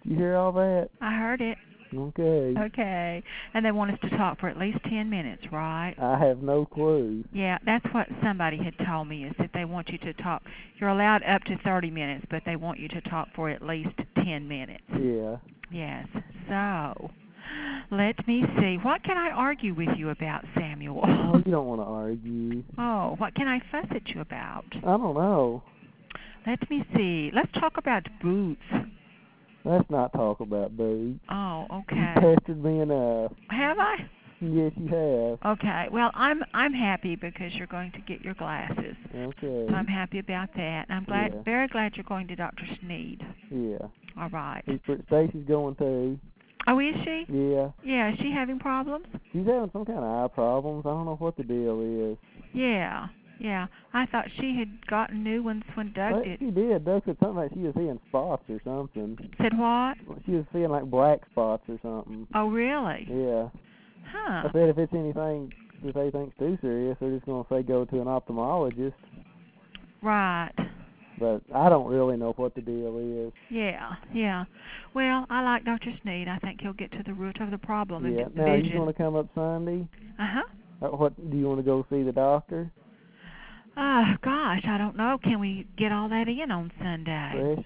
You hear all that? I heard it. Okay. Okay. And they want us to talk for at least 10 minutes, right? I have no clue. Yeah, that's what somebody had told me, is that they want you to talk. You're allowed up to 30 minutes, but they want you to talk for at least 10 minutes. Yeah. Yes. So, let me see. What can I argue with you about, Samuel? Oh, you don't want to argue. Oh, what can I fuss at you about? I don't know. Let me see. Let's talk about boots. Let's not talk about boots. Oh, okay. You pestered me enough. Have I? Yes, you have. Okay. Well, I'm happy because you're going to get your glasses. Okay. So I'm happy about that. I'm very glad you're going to Dr. Sneed. Yeah. All right. Stacy's going too. Oh, is she? Yeah. Yeah. Is she having problems? She's having some kind of eye problems. I don't know what the deal is. Yeah. Yeah. I thought she had gotten new ones when Doug did. She did. Doug said something like she was seeing spots or something. Said what? She was seeing like black spots or something. Oh, really? Yeah. Huh. I said if it's anything that they think's too serious, they're just going to say go to an ophthalmologist. Right. But I don't really know what the deal is. Yeah, yeah. Well, I like Dr. Sneed. I think he'll get to the root of the problem. Yeah. Now, are you going to come up Sunday? Uh-huh. What do you want to go see the doctor? Gosh, I don't know. Can we get all that in on Sunday?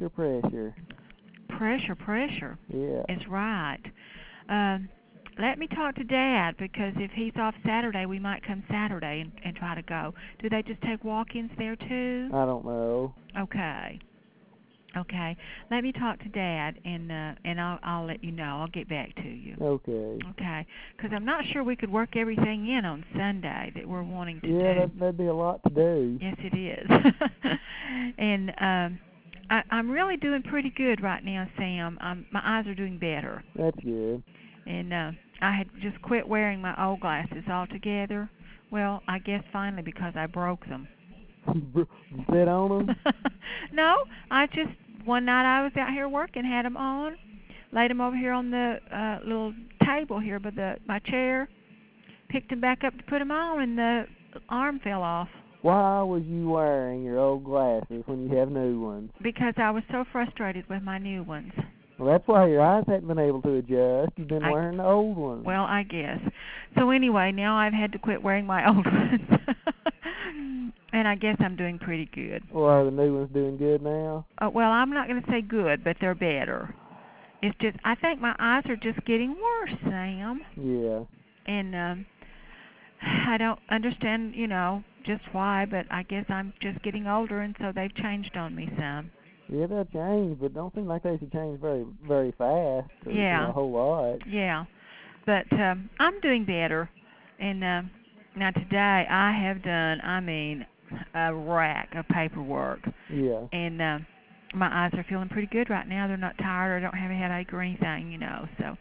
Pressure. Yeah. Is right. Let me talk to Dad, because if he's off Saturday, we might come Saturday and try to go. Do they just take walk-ins there too? I don't know. Okay. Let me talk to Dad, and I'll let you know. I'll get back to you. Okay. Okay. Because I'm not sure we could work everything in on Sunday that we're wanting to do. Yeah, that'd be a lot to do. Yes, it is. And I'm really doing pretty good right now, Sam. My eyes are doing better. That's good. And I had just quit wearing my old glasses altogether. Well, I guess finally because I broke them. You sit on them? No, one night I was out here working, had them on, laid them over here on the little table here by my chair, picked them back up to put them on, and the arm fell off. Why was you wearing your old glasses when you have new ones? Because I was so frustrated with my new ones. Well, that's why your eyes haven't been able to adjust. You've been wearing the old ones. Well, I guess. So anyway, now I've had to quit wearing my old ones. And I guess I'm doing pretty good. Well, are the new ones doing good now? Well, I'm not going to say good, but they're better. It's just, I think my eyes are just getting worse, Sam. Yeah. And I don't understand, just why, but I guess I'm just getting older, and so they've changed on me some. Yeah, they'll change, but don't seem like they should change very, very fast. Yeah. A whole lot. Yeah. But I'm doing better. And now today I have done, a rack of paperwork. Yeah. And my eyes are feeling pretty good right now. They're not tired, or I don't have a headache or anything, So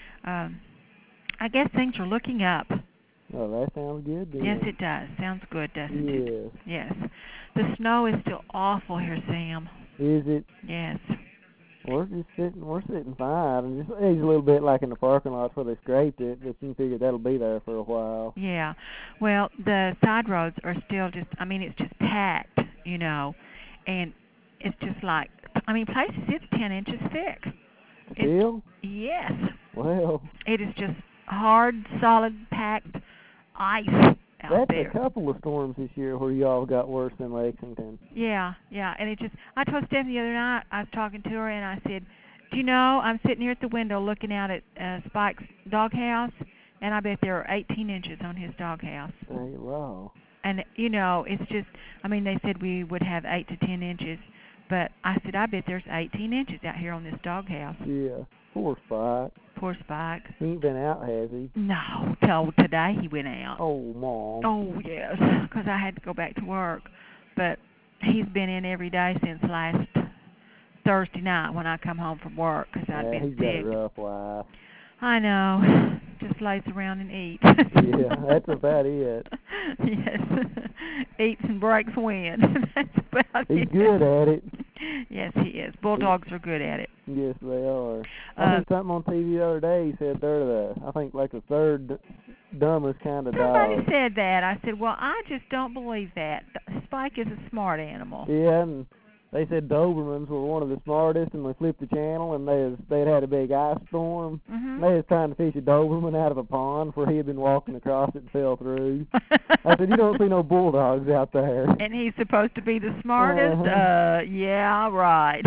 I guess things are looking up. Oh, that sounds good, then. Yes, it does. Sounds good, doesn't it? Yes. Yes. The snow is still awful here, Sam. Is it? Yes. We're sitting fine. And just a little bit like in the parking lots where they scraped it, but you figure that'll be there for a while. Yeah. Well, the side roads are still it's just packed, and it's just like, places it's 10 inches thick. Still? Yes. Well. It is just hard, solid, packed ice out there. That's a couple of storms this year where y'all got worse than Lexington. Yeah, and I told Stephanie the other night, I was talking to her, and I said, do you know, I'm sitting here at the window looking out at Spike's doghouse, and I bet there are 18 inches on his doghouse. Hey, wow. And, it's just, they said we would have 8 to 10 inches, but I said, I bet there's 18 inches out here on this doghouse. Yeah, poor Spike. Poor Spike. He ain't been out, has he? No, till today he went out. Oh, Mom. Oh, yes, because I had to go back to work. But he's been in every day since last Thursday night when I come home from work, because I'd been sick. He's got a rough life. I know. Just lays around and eats. Yeah, that's about it. Yes. Eats and breaks wind. That's about it. He's good at it. Yes, he is. Bulldogs are good at it. Yes, they are. I heard something on TV the other day. He said they're the third dumbest kind of dog. Somebody said that. I said, well, I just don't believe that. Spike is a smart animal. Yeah, and They said Dobermans were one of the smartest, and they flipped the channel, and they'd had a big ice storm. Mhm. They was trying to fish a Doberman out of a pond where he had been walking across it and fell through. I said, you don't see no bulldogs out there. And he's supposed to be the smartest? Yeah, right.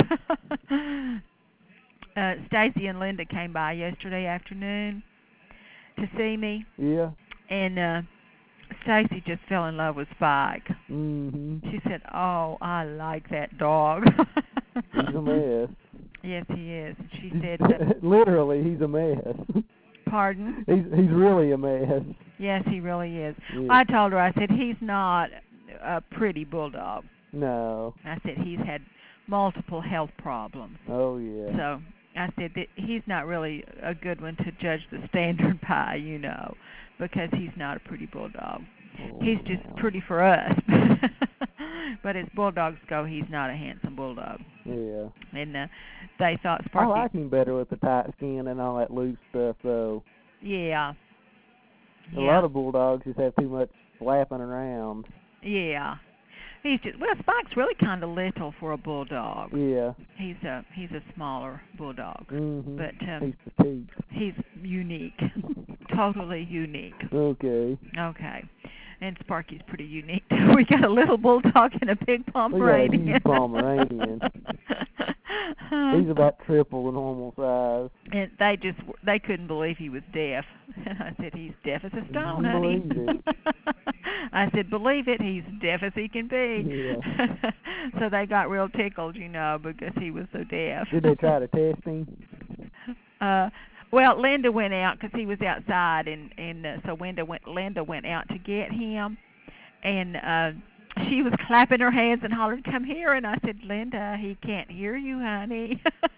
Stacy and Linda came by yesterday afternoon to see me. Yeah. And Stacy just fell in love with Spike. Mhm. She said, "Oh, I like that dog." He's a mess. Yes, he is. She said, literally, he's a mess. "Pardon?" He's really a mess. Yes, he really is. Yeah. I told her, I said, he's not a pretty bulldog. No. I said he's had multiple health problems. Oh yeah. So I said that he's not really a good one to judge the standard by, you know, because he's not a pretty bulldog. He's just pretty for us. But as bulldogs go, he's not a handsome bulldog. Yeah. And they thought Sparky... I like him better with the tight skin and all that loose stuff, though. Yeah. A lot of bulldogs just have too much flapping around. Yeah. He's just... Well, Spike's really kind of little for a bulldog. Yeah. He's a smaller bulldog. Mm-hmm. But he's petite. He's unique. Totally unique. Okay. Okay. And Sparky's pretty unique. We got a little bulldog and a big Pomeranian. We got a huge Pomeranian. He's about triple the normal size. And they couldn't believe he was deaf. And I said, he's deaf as a stone, honey. Believe it. I said, believe it, he's deaf as he can be. Yeah. So they got real tickled, you know, because he was so deaf. Did they try to test him? Well, Linda went out because he was outside, and so Linda went out to get him, and she was clapping her hands and hollering, "Come here!" And I said, "Linda, he can't hear you, honey."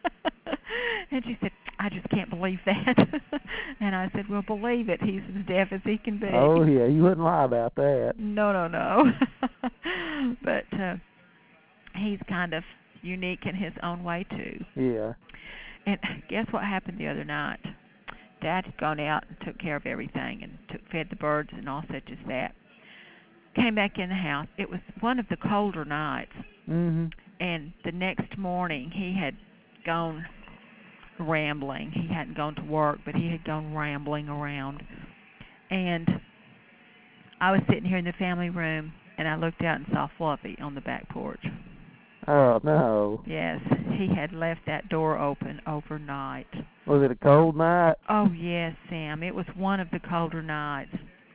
And she said, "I just can't believe that." And I said, "Well, believe it. He's as deaf as he can be." Oh yeah, you wouldn't lie about that. No. But he's kind of unique in his own way too. Yeah. And guess what happened the other night? Dad had gone out and took care of everything and fed the birds and all such as that. Came back in the house. It was one of the colder nights. Mhm. And the next morning he had gone rambling. He hadn't gone to work, but he had gone rambling around. And I was sitting here in the family room, and I looked out and saw Fluffy on the back porch. Oh, no. Yes, he had left that door open overnight. Was it a cold night? Oh, yes, Sam. It was one of the colder nights.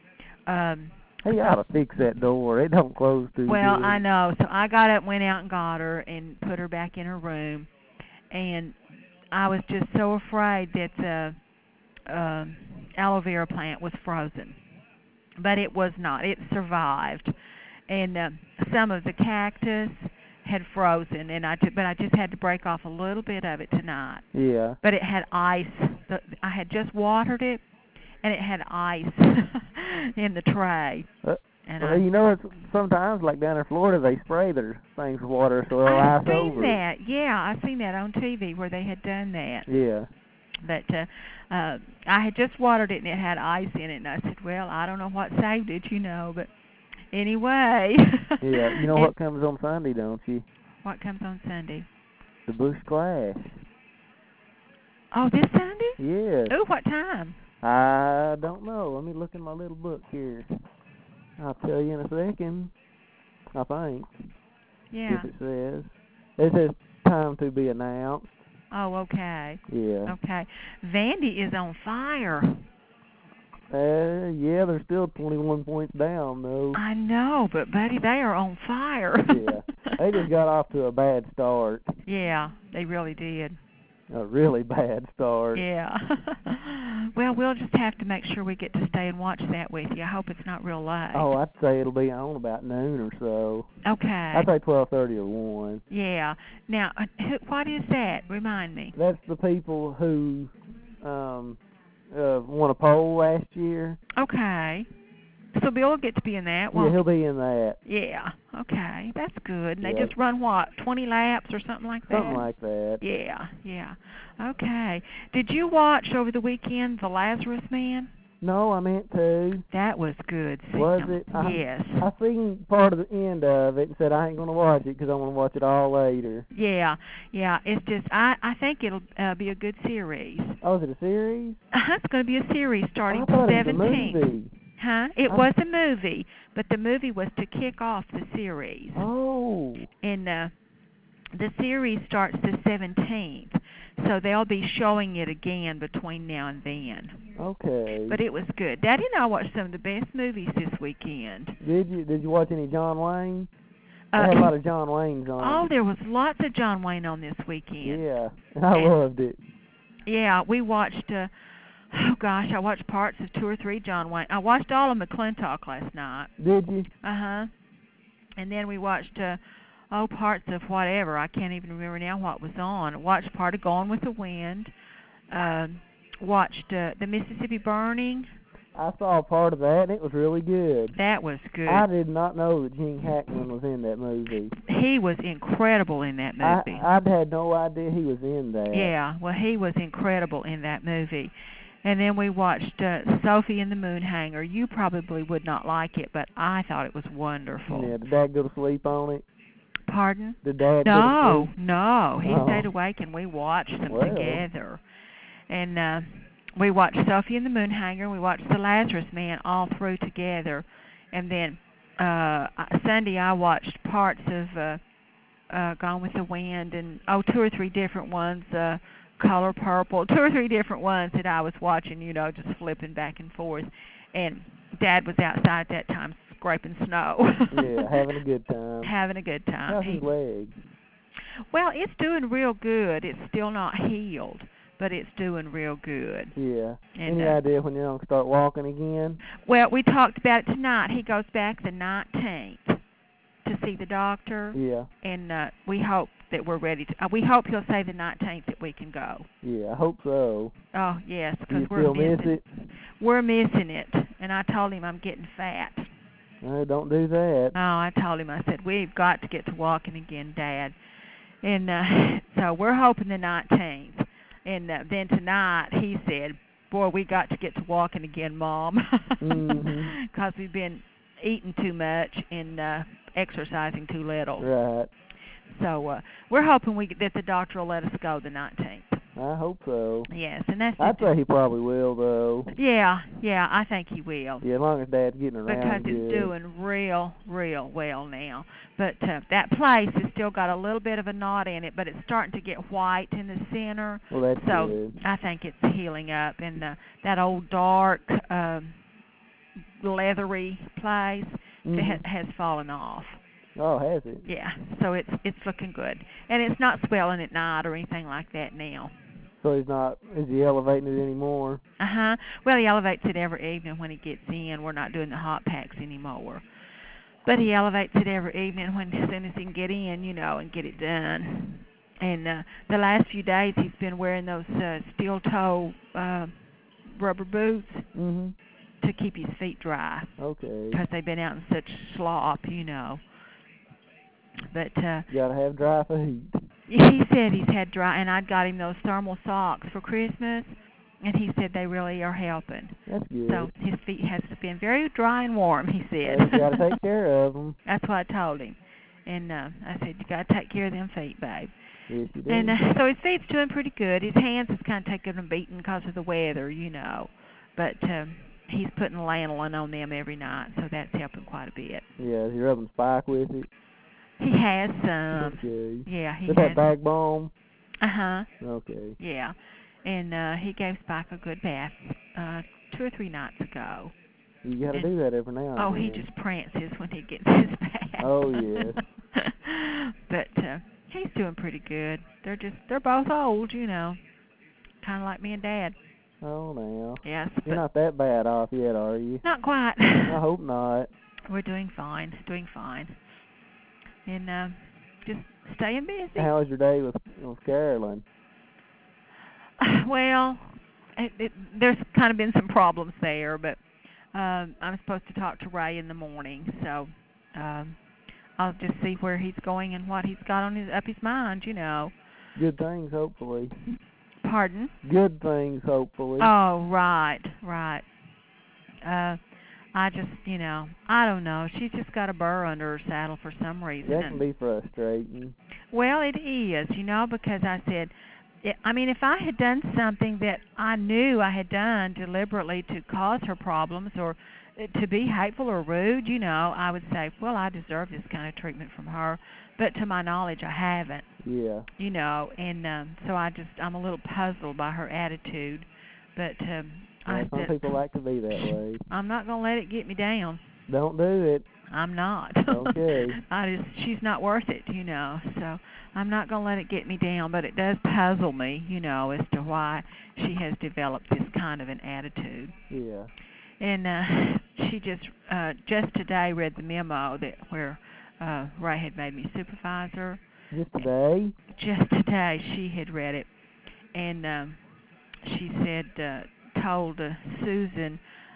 He ought to fix that door. It don't close too Well, good. I know. So I got up, went out and got her and put her back in her room. And I was just so afraid that the aloe vera plant was frozen. But it was not. It survived. And some of the cactus had frozen, and I just had to break off a little bit of it tonight. Yeah. But it had ice. I had just watered it, and it had ice in the tray. And well, you know, it's sometimes like down in Florida, they spray their things with water so it'll ice over. I've seen that. Yeah, I've seen that on TV where they had done that. Yeah. But I had just watered it, and it had ice in it, and I said, well, I don't know what saved it, you know, but anyway. Yeah, you know what comes on Sunday, don't you? What comes on Sunday? The Bush Clash. Oh, this Sunday? Yes. Oh, what time? I don't know. Let me look in my little book here. I'll tell you in a second, I think. Yeah. If it says. It says time to be announced. Oh, okay. Yeah. Okay. Vandy is on fire. Yeah, they're still 21 points down, though. I know, but, buddy, they are on fire. Yeah. They just got off to a bad start. Yeah, they really did. A really bad start. Yeah. Well, we'll just have to make sure we get to stay and watch that with you. I hope it's not real late. Oh, I'd say it'll be on about noon or so. Okay. I'd say 12:30 or 1. Yeah. Now, what is that? Remind me. That's the people who won a poll last year. Okay. So Bill will get to be in that, Yeah, he'll be in that. Yeah. Okay. That's good. And they Yeah. just run, what, 20 laps or something like that? Something like that. Yeah. Okay. Did you watch over the weekend The Lazarus Man? No, I meant to. That was good, Sam. Was it? Yes. I seen part of the end of it and said I ain't gonna watch it because I'm gonna watch it all later. Yeah. It's just I think it'll be a good series. Oh, is it a series? It's going to be a series starting I thought the it was a 17th. movie. Huh? It was a movie, but the movie was to kick off the series. Oh. And the series starts the 17th, so they'll be showing it again between now and then. Okay. But it was good. Daddy and I watched some of the best movies this weekend. Did you? Did you watch any John Wayne? They had a lot of John Waynes on. Oh, there was lots of John Wayne on this weekend. Yeah, I loved it. Yeah, we watched. I watched parts of 2 or 3 John Wayne. I watched all of McClintock last night. Did you? And then we watched parts of whatever. I can't even remember now what was on. Watched part of Gone with the Wind. Watched the Mississippi Burning. I saw part of that, and it was really good. That was good. I did not know that Gene Hackman was in that movie. He was incredible in that movie. I had no idea he was in that. Yeah, well, he was incredible in that movie. And then we watched Sophie and the Moonhanger. You probably would not like it, but I thought it was wonderful. Yeah, did Dad go to sleep on it? Pardon? Did Dad go to sleep? No. He stayed awake, and we watched them together. And we watched Sophie and the Moonhanger. We watched The Lazarus Man all through together. And then Sunday I watched parts of Gone with the Wind and 2 or 3 different ones, Color Purple, 2 or 3 different ones that I was watching, just flipping back and forth. And Dad was outside at that time scraping snow. Yeah, having a good time. Having a good time. How's his leg? Well, it's doing real good. It's still not healed, but it's doing real good. Yeah. And, any idea when you're going to start walking again? Well, we talked about it tonight. He goes back the 19th to see the doctor. Yeah. And we hope that we're ready to. We hope he'll say the 19th that we can go. Yeah, I hope so. Oh, yes, because we're missing. Miss it? We're missing it. And I told him I'm getting fat. Don't do that. Oh, I told him, I said, we've got to get to walking again, Dad. And so we're hoping the 19th. And then tonight he said, boy, we got to get to walking again, Mom. Because we've been eating too much and exercising too little. Right. So we're hoping that the doctor will let us go the 19th. I hope so. Yes, and that's. I'd say he probably will, though. Yeah, I think he will. Yeah, as long as Dad's getting around. Because it's doing real well now. But that place has still got a little bit of a knot in it, but it's starting to get white in the center. Well, that's good. I think it's healing up. And that old dark, leathery place has fallen off. Oh, has it? Yeah, so it's looking good. And it's not swelling at night or anything like that now. So is he elevating it anymore? Well, he elevates it every evening when he gets in. We're not doing the hot packs anymore. But he elevates it every evening as soon as he can get in, and get it done. And the last few days he's been wearing those steel toe rubber boots to keep his feet dry. Okay. Because they've been out in such slop, But you gotta have dry feet. He said he's had dry, and I got him those thermal socks for Christmas, and he said they really are helping. That's good. So his feet has been very dry and warm, he said. Well, you gotta take care of them. That's what I told him. And I said, you gotta take care of them feet, babe. Yes, you do. And so his feet's doing pretty good. His hands is kind of taking a beating because of the weather, But he's putting lanolin on them every night, so that's helping quite a bit. Yeah, is he rubbing Spike with it? He has some. Okay. Yeah, he has. Is that back balm? Okay. Yeah. And he gave Spike a good bath 2 or 3 nights ago. You got to do that every now and then. Oh, he just prances when he gets his bath. Oh, yes. But he's doing pretty good. They're both old, kind of like me and Dad. Oh, now. Yes. You're not that bad off yet, are you? Not quite. I hope not. We're doing fine. And just staying busy. How was your day with Carolyn? Well, there's kind of been some problems there, but I'm supposed to talk to Ray in the morning, so I'll just see where he's going and what he's got on his mind, Good things, hopefully. Pardon? Good things, hopefully. Oh, right. I just, I don't know. She's just got a burr under her saddle for some reason. That can be frustrating. Well, it is, because I said, if I had done something that I knew I had done deliberately to cause her problems or to be hateful or rude, I would say, well, I deserve this kind of treatment from her. But to my knowledge, I haven't. Yeah. And so I'm a little puzzled by her attitude. But some people like to be that way. I'm not going to let it get me down. Don't do it. I'm not. Okay. She's not worth it, so I'm not going to let it get me down, but it does puzzle me, as to why she has developed this kind of an attitude. Yeah. And she just today read the memo where Ray had made me supervisor. Just today? Just today she had read it, and she said, told Susan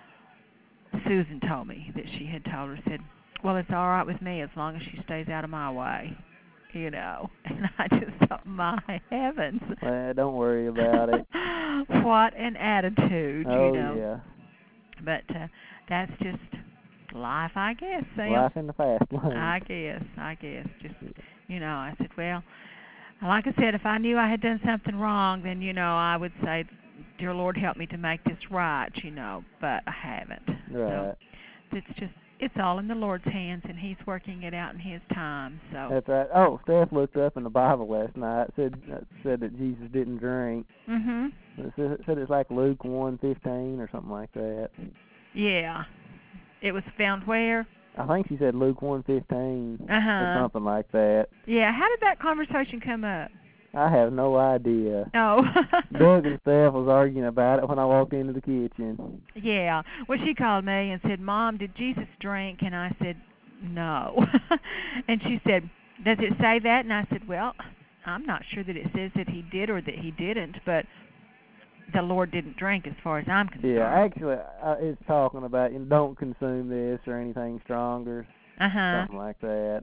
told me that she had told her, said, well, it's all right with me as long as she stays out of my way, And I just thought, my heavens. Well, don't worry about it. What an attitude, yeah. But that's just life, I guess, Sam. Life in the fast lane. I guess. Just, I said, well, like I said, if I knew I had done something wrong, then, I would say, dear Lord, help me to make this right, but I haven't. Right. So it's all in the Lord's hands, and He's working it out in His time. So. That's right. Oh, Steph looked up in the Bible last night. Said that Jesus didn't drink. Mhm. It said it's like Luke 1:15 or something like that. Yeah. It was found where? I think she said Luke 1:15 or something like that. Yeah. How did that conversation come up? I have no idea. Oh. Doug and Steph was arguing about it when I walked into the kitchen. Yeah. Well, she called me and said, Mom, did Jesus drink? And I said, no. And she said, does it say that? And I said, well, I'm not sure that it says that he did or that he didn't, but the Lord didn't drink as far as I'm concerned. Yeah, actually, it's talking about don't consume this or anything stronger. Something like that.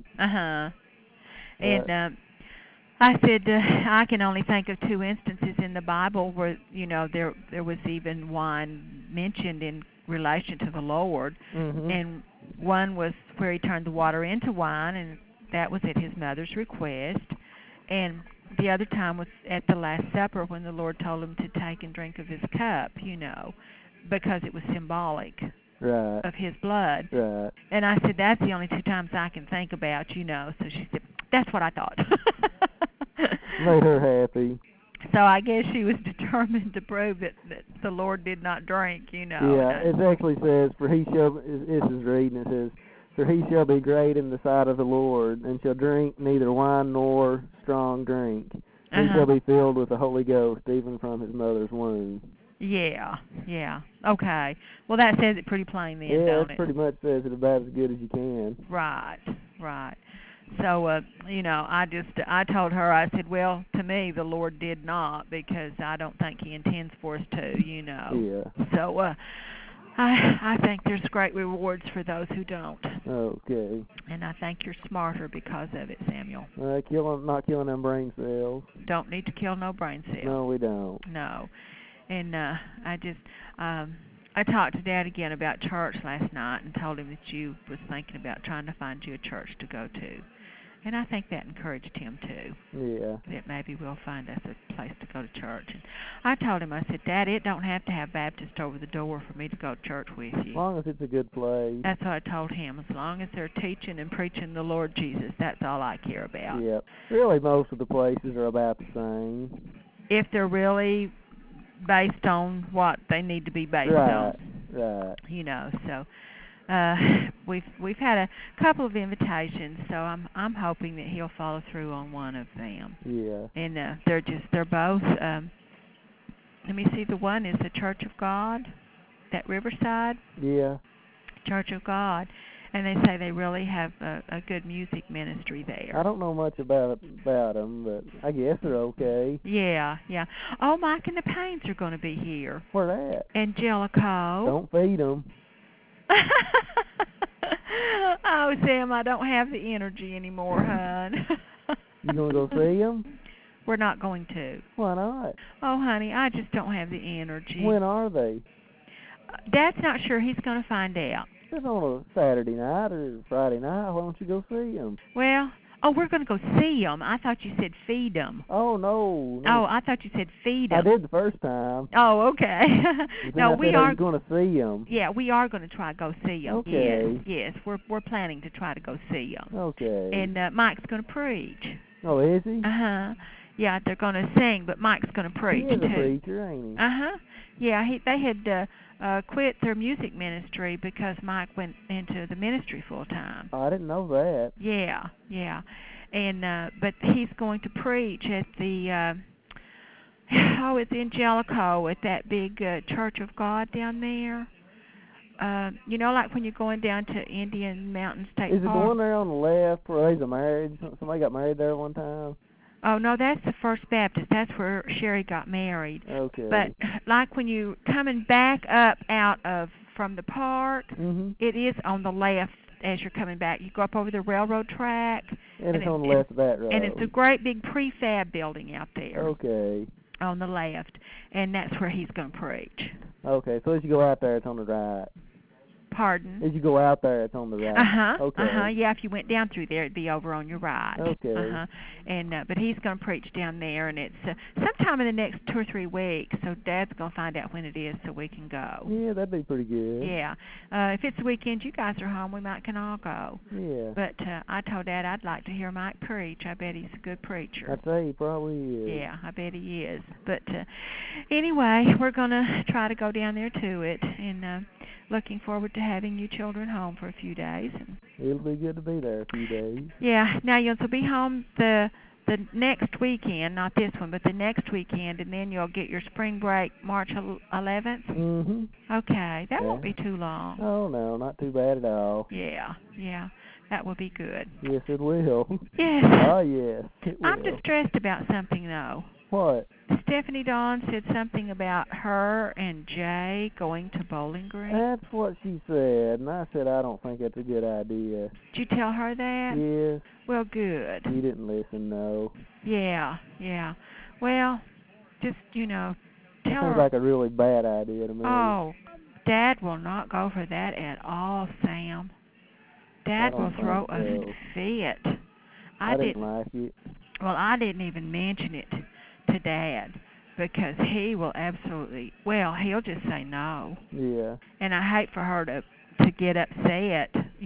And I said, I can only think of 2 instances in the Bible where, there was even wine mentioned in relation to the Lord. Mm-hmm. And one was where he turned the water into wine, and that was at his mother's request. And the other time was at the Last Supper when the Lord told him to take and drink of his cup, because it was symbolic. Right. Of his blood. Right. And I said, that's the only 2 times I can think about, So she said, that's what I thought. Made her happy. So I guess she was determined to prove that the Lord did not drink, Yeah, it actually says, this is reading, it says, for he shall be great in the sight of the Lord, and shall drink neither wine nor strong drink. He shall be filled with the Holy Ghost, even from his mother's womb. Yeah. Okay. Well, that says it pretty plain then, don't it? Yeah, it pretty much says it about as good as you can. Right. So, I told her, I said, well, to me, the Lord did not, because I don't think He intends for us to, Yeah. So, I think there's great rewards for those who don't. Okay. And I think you're smarter because of it, Samuel. Not killing them brain cells. Don't need to kill no brain cells. No, we don't. No. And I talked to Dad again about church last night and told him that you was thinking about trying to find you a church to go to. And I think that encouraged him, too. Yeah. That maybe we'll find us a place to go to church. And I told him, I said, Dad, it don't have to have Baptist over the door for me to go to church with you. As long as it's a good place. That's what I told him. As long as they're teaching and preaching the Lord Jesus, that's all I care about. Yep. Really, most of the places are about the same. If they're really based on what they need to be based on. Right. So we've had a couple of invitations, so I'm hoping that he'll follow through on one of them. Yeah. And they're both let me see, the one is the Church of God, that Riverside. Yeah. Church of God. And they say they really have a good music ministry there. I don't know much about them, but I guess they're okay. Yeah. Oh, Mike and the Paynes are going to be here. Where at? Angelico. Don't feed them. Oh, Sam, I don't have the energy anymore, hon. You going to go see them? We're not going to. Why not? Oh, honey, I just don't have the energy. When are they? Dad's not sure. He's going to find out. It's on a Saturday night or Friday night. Why don't you go see them? Well, we're going to go see them. I thought you said feed them. Oh, no. Oh, I thought you said feed them. I did the first time. Oh, okay. No, we are going to see them. Yeah, we are going to try to go see them. Okay. Yes, we're planning to try to go see them. Okay. And Mike's going to preach. Oh, is he? Uh-huh. Yeah, they're going to sing, but Mike's going to preach, He is too. a preacher, ain't he? Uh-huh. Yeah, they had quit their music ministry because Mike went into the ministry full time. Oh, I didn't know that. Yeah. And but he's going to preach at the it's in Jellicoe at that big Church of God down there. You know, like when you're going down to Indian Mountain State Park. Is it the one there on the left where there's a marriage? Somebody got married there one time? Oh, no, that's the First Baptist. That's where Sherry got married. Okay. But like when you coming back up from the park, it is on the left as you're coming back. You go up over the railroad track. And it's on the left of that road. And it's a great big prefab building out there. Okay. On the left. And that's where he's going to preach. Okay, so as you go out there, it's on the right. Pardon? As you go out there, it's on the right. Okay. Yeah, if you went down through there, it'd be over on your right. Okay. And but he's going to preach down there, and it's sometime in the next 2 or 3 weeks. So Dad's going to find out when it is, so we can go. Yeah, that'd be pretty good. Yeah. If it's the weekend, you guys are home, we can all go. Yeah. But I told Dad I'd like to hear Mike preach. I bet he's a good preacher. I'd say he probably is. Yeah, I bet he is. But anyway, we're going to try to go down there to it, and looking forward to having you children home for a few days. It'll be good to be there a few days. Yeah. Now you'll be home the next weekend, not this one, but the next weekend, and then you'll get your spring break March 11th. Mhm. Okay, that won't be too long. Oh no, not too bad at all. Yeah. That will be good. Yes, it will. Yes. Oh yes. It will. I'm distressed about something though. What? Stephanie Dawn said something about her and Jay going to Bowling Green. That's what she said, and I said I don't think that's a good idea. Did you tell her that? Yes. Well, good. She didn't listen, no. Yeah. Well, just, tell her. Sounds like a really bad idea to me. Oh, Dad will not go for that at all, Sam. Dad will throw a fit. I didn't like it. Well, I didn't even mention it to Dad because he will absolutely, he'll just say no. Yeah. And I hate for her to get upset,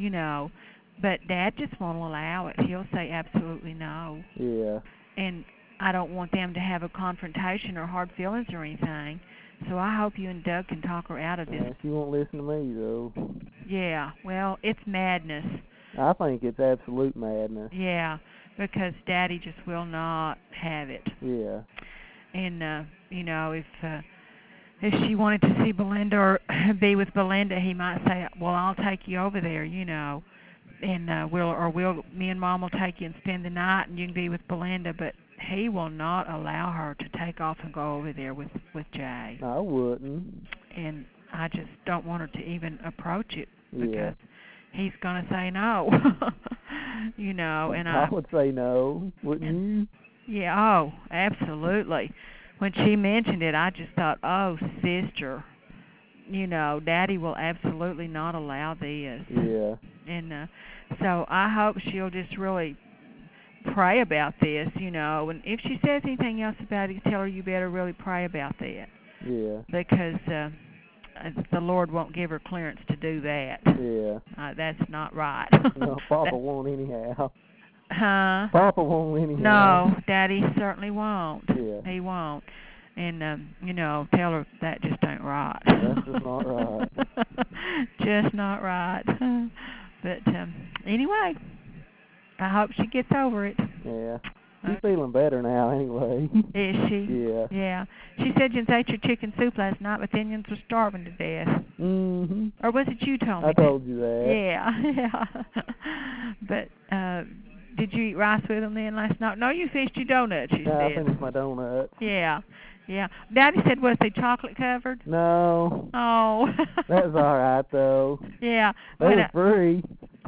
but Dad just won't allow it. He'll say absolutely no. Yeah. And I don't want them to have a confrontation or hard feelings or anything. So I hope you and Doug can talk her out of this. She won't listen to me, though. Yeah, well, it's madness. I think it's absolute madness. Yeah, because Daddy just will not have it. Yeah. And, if she wanted to see Belinda or be with Belinda, he might say, well, I'll take you over there, and me and Mom will take you and spend the night, and you can be with Belinda, but he will not allow her to take off and go over there with Jay. I wouldn't. And I just don't want her to even approach it because Yeah. he's going to say no. And I would say no, wouldn't you? Yeah, oh, absolutely. When she mentioned it, I just thought, oh, sister, Daddy will absolutely not allow this. Yeah. And so I hope she'll just really pray about this, and if she says anything else about it, tell her you better really pray about that. Yeah. Because the Lord won't give her clearance to do that. Yeah. That's not right. No, Papa won't anyhow. Huh? Papa won't anyhow. No, Daddy certainly won't. Yeah. He won't. And, tell her that just ain't right. That's just not right. Just not right. But, anyway, I hope she gets over it. Yeah. She's feeling better now anyway. Is she? Yeah. Yeah. She said you ate your chicken soup last night, but the Indians were starving to death. Mhm. Or was it you told me? I told you that. Yeah. But, did you eat rice with them then last night? No, you finished your donuts, you said. I finished my donuts. Yeah. Daddy said, was they chocolate covered? No. Oh. That was all right, though. Yeah. They were free.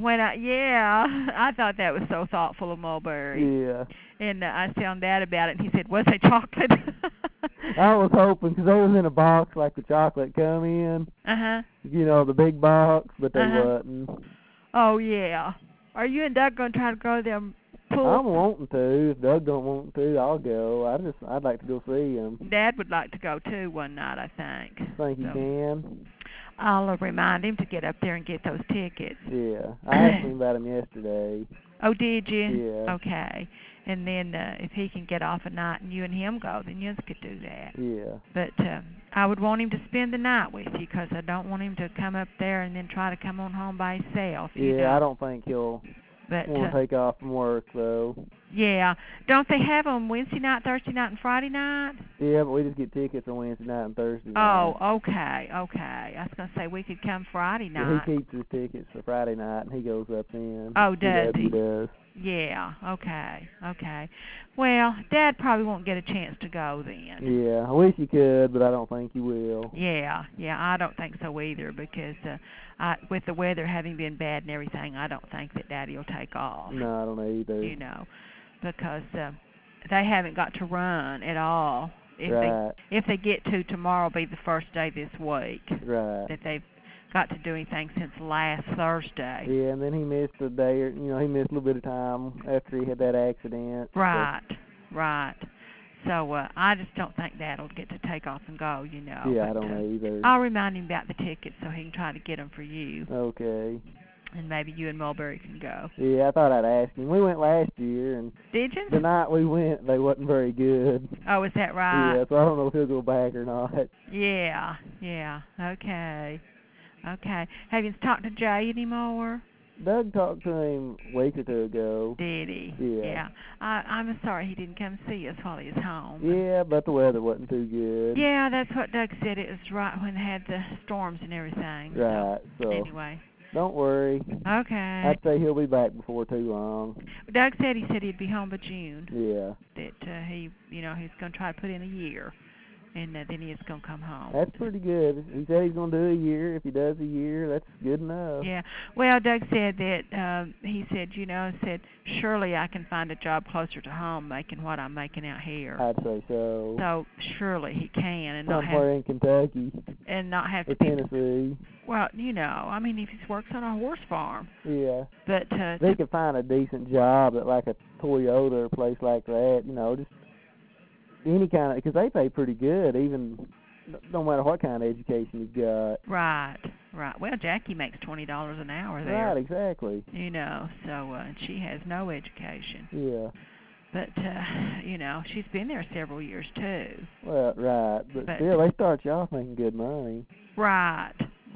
I thought that was so thoughtful of Mulberry. Yeah. And I was telling Dad about it, and he said, was they chocolate? I was hoping, because they was in a box like the chocolate come in. Uh-huh. You know, the big box, but they Uh-huh. wasn't. Oh, yeah. Are you and Doug going to try to go to them pools? I'm wanting to. If Doug don't want to, I'll go. I'd like to go see him. Dad would like to go, too, one night, I think. Think he can? I'll remind him to get up there and get those tickets. Yeah. I asked him about him yesterday. Oh, did you? Yeah. Okay. And then if he can get off a night and you and him go, then you could do that. Yeah. But I would want him to spend the night with you, because I don't want him to come up there and then try to come on home by himself. Yeah, I don't think he'll want to take off from work, though. Yeah. Don't they have them Wednesday night, Thursday night, and Friday night? Yeah, but we just get tickets on Wednesday night and Thursday night. Oh, okay. I was going to say we could come Friday night. Yeah, he keeps his tickets for Friday night, and he goes up then. Oh, does he? He does. Yeah, okay. Well, Dad probably won't get a chance to go then. Yeah, I wish he could, but I don't think he will. Yeah, I don't think so either, because with the weather having been bad and everything, I don't think that Daddy will take off. No, I don't either. You know, because they haven't got to run at all. If they get to, tomorrow will be the first day this week. Right. That they've got to do anything since last Thursday. Yeah, and then he missed a day, or he missed a little bit of time after he had that accident. Right. So I just don't think Dad'll get to take off and go, Yeah, I don't know either. I'll remind him about the tickets so he can try to get them for you. Okay. And maybe you and Mulberry can go. Yeah, I thought I'd ask him. We went last year, and did you? The night we went, they wasn't very good. Oh, is that right? Yeah, so I don't know if he'll go back or not. Yeah. Okay. Have you talked to Jay anymore? Doug talked to him a week or two ago. Did he? Yeah. I'm sorry he didn't come see us while he was home. Yeah, but the weather wasn't too good. Yeah, that's what Doug said. It was right when they had the storms and everything. Right. So anyway. Don't worry. Okay. I'd say he'll be back before too long. Doug said he'd be home by June. Yeah. That he's going to try to put in a year. And then he's going to come home. That's pretty good. He said he's going to do a year. If he does a year, that's good enough. Yeah. Well, Doug said that, he said, surely I can find a job closer to home making what I'm making out here. I'd say so. So surely he can. And somewhere in Kentucky. And not have to be Tennessee. Well, if he works on a horse farm. Yeah. But they could find a decent job at like a Toyota or a place like that, just any kind of, because they pay pretty good, even no matter what kind of education you've got. Right. Well, Jackie makes $20 an hour there. Right, exactly. So and she has no education. Yeah. But she's been there several years too. Well, right, but still, they start you off making good money. Right.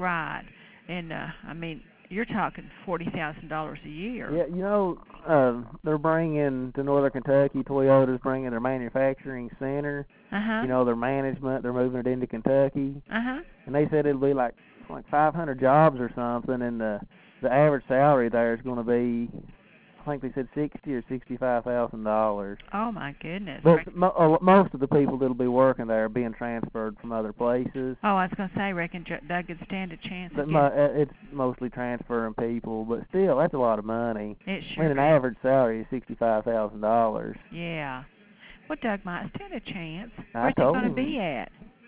And you're talking $40,000 a year. Yeah, they're bringing to Northern Kentucky. Toyota's bringing their manufacturing center. Their management. They're moving it into Kentucky. And they said it'll be like 500 jobs or something, and the average salary there is going to be, I think they said $60,000 or $65,000. Oh my goodness! But most of the people that'll be working there are being transferred from other places. Oh, I was going to say, reckon Doug could stand a chance. But it's mostly transferring people, but still, that's a lot of money. It sure. An average salary is $65,000. Yeah. Well, Doug might stand a chance. Where's he going to be at?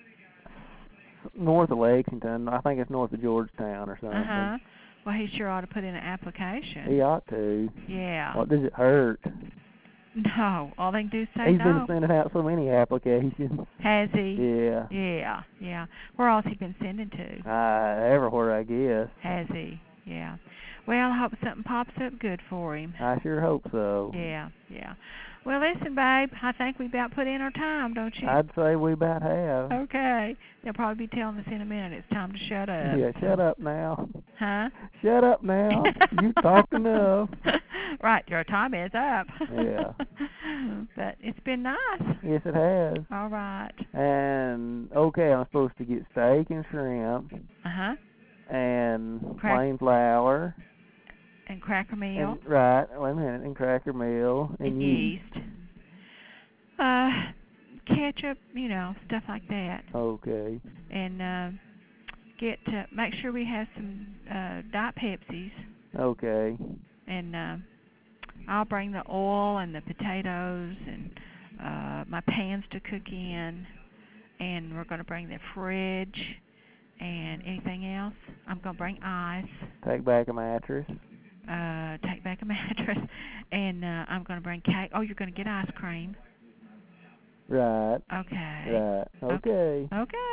North of Lexington. I think it's north of Georgetown or something. Well, he sure ought to put in an application. He ought to. Yeah. What does it hurt? No. All they can do is say He's been sending out so many applications. Has he? Yeah. Yeah. Where else he been sending to? Everywhere, I guess. Has he? Yeah. Well, I hope something pops up good for him. I sure hope so. Yeah. Well, listen, babe, I think we about put in our time, don't you? I'd say we about have. Okay. They'll probably be telling us in a minute it's time to shut up. Yeah, shut up now. Huh? Shut up now. You've talked enough. Right, your time is up. Yeah. But it's been nice. Yes, it has. All right. And, okay, I'm supposed to get steak and shrimp. And plain flour. And cracker meal. Right, wait a minute, and cracker meal. And yeast. Ketchup, stuff like that. Okay. And make sure we have some Diet Pepsis. Okay. And I'll bring the oil and the potatoes and my pans to cook in. and we're going to bring the fridge and anything else. I'm going to bring ice. Take back a mattress. Take back a mattress, and I'm going to bring cake. Oh, you're going to get ice cream. Right. Okay. Right. Okay. Okay.